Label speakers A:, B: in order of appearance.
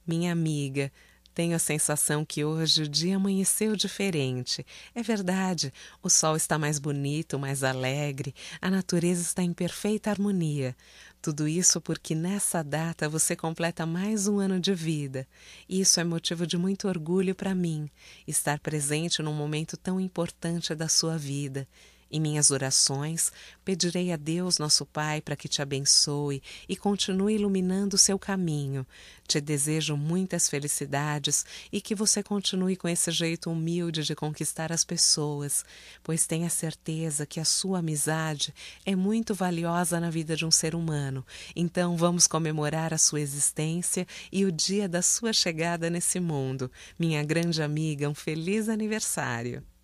A: Minha amiga, tenho a sensação que hoje o dia amanheceu diferente. É verdade, o sol está mais bonito, mais alegre, a natureza está em perfeita harmonia. Tudo isso porque nessa data você completa mais um ano de vida. Isso é motivo de muito orgulho para mim, estar presente num momento tão importante da sua vida. Em minhas orações, pedirei a Deus, nosso Pai, para que te abençoe e continue iluminando o seu caminho. Te desejo muitas felicidades e que você continue com esse jeito humilde de conquistar as pessoas, pois tenha certeza que a sua amizade é muito valiosa na vida de um ser humano. Então vamos comemorar a sua existência e o dia da sua chegada nesse mundo. Minha grande amiga, um feliz aniversário!